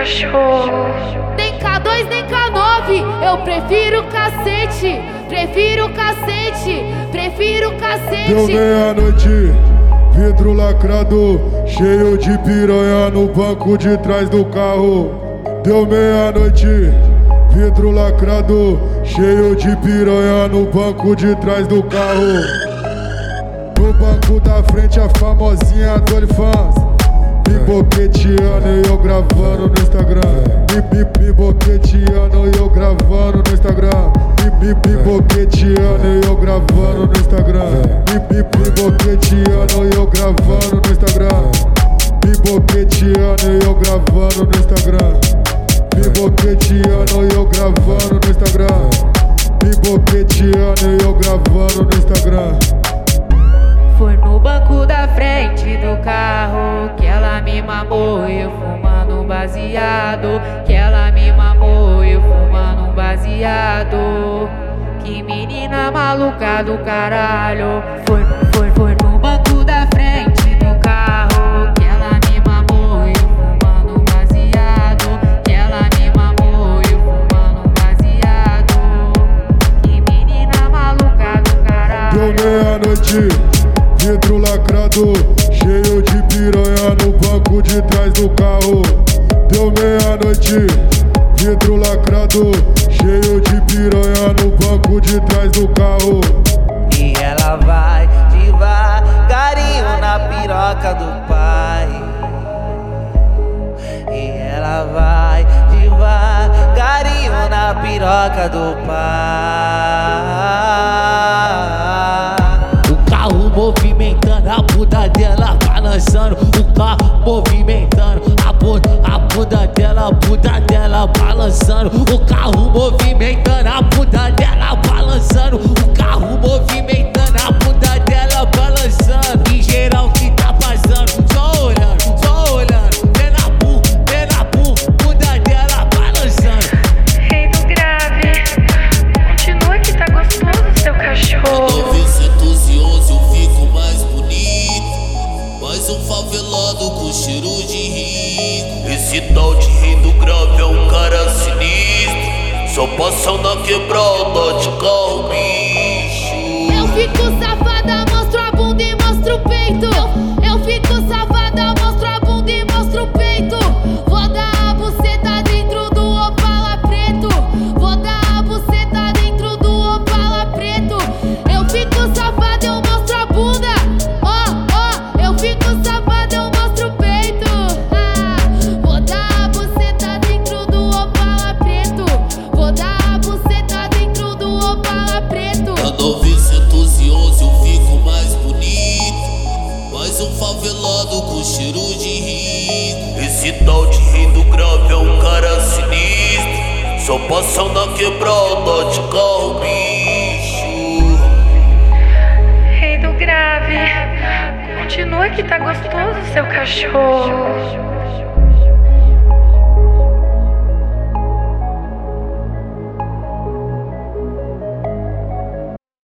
cachorro. Nem K2, nem K9, eu prefiro cacete. Prefiro cacete, prefiro cacete. Deu meia-noite, vidro lacrado, cheio de piranha no banco de trás do carro. Deu meia-noite, vidro lacrado, cheio de piranha no banco de trás do carro. No banco da frente a famosinha do OnlyFans, me boqueteando e eu gravando no Instagram. Me boqueteando e eu gravando no Instagram. Me boqueteando e eu gravando no Instagram. Me boqueteando e eu gravando no Instagram. Me boqueteando e eu gravando no Instagram. Me boqueteando e eu gravando no Instagram. Me boqueteando e eu gravando no Instagram. Foi no banco da frente do carro que ela me mamou, eu fumando um baseado. Que ela me mamou, eu fumando um baseado. Que menina maluca do caralho. Foi no banco da frente do carro que ela me mamou, eu fumando um baseado. Que ela me mamou, eu fumando um baseado. Que menina maluca do caralho. Deu meia-noite, vidro lacrado, cheio de piranha no banco de trás do carro. Deu meia-noite, vidro lacrado, cheio de piranha no banco de trás do carro. E ela vai devagarinho na piroca do pai. E ela vai devagarinho na piroca do pai. O carro movimentando, a bunda dela balançando. O carro movimentando, a bunda dela balançando. O carro movimentando, a bunda dela balançando. O carro movimentando, a bunda dela balançando. E geral que tá passando, só olhando. Vê na bunda dela balançando. Rei do grave, continua que tá gostoso seu cachorro. 911 eu fico mais bonito, mais um favelado com cheiro de rico. Esse tal de rei do grave é um cara sinistro, só passa na quebrada de carro bicho. Eu fico safada, mostro a bunda e mostro o peito. Eu fico safada, mostro a bunda e mostro o peito. Vou dar a buceta dentro do Opala preto. Vou dar a buceta dentro do Opala preto. Eu fico safada, eu mostro a bunda. Eu fico safada, eu mostro o peito. Vou dar a buceta dentro do Opala preto. Vou dar a buceta dentro do Opala preto. Na 911 eu fico mais bonito, mais um favelado com cheiro de rico. Esse tal de rei do grave é um cara sinistro, só passa na quebrada de carro bicho. Rei do grave, continua que tá gostoso seu cachorro.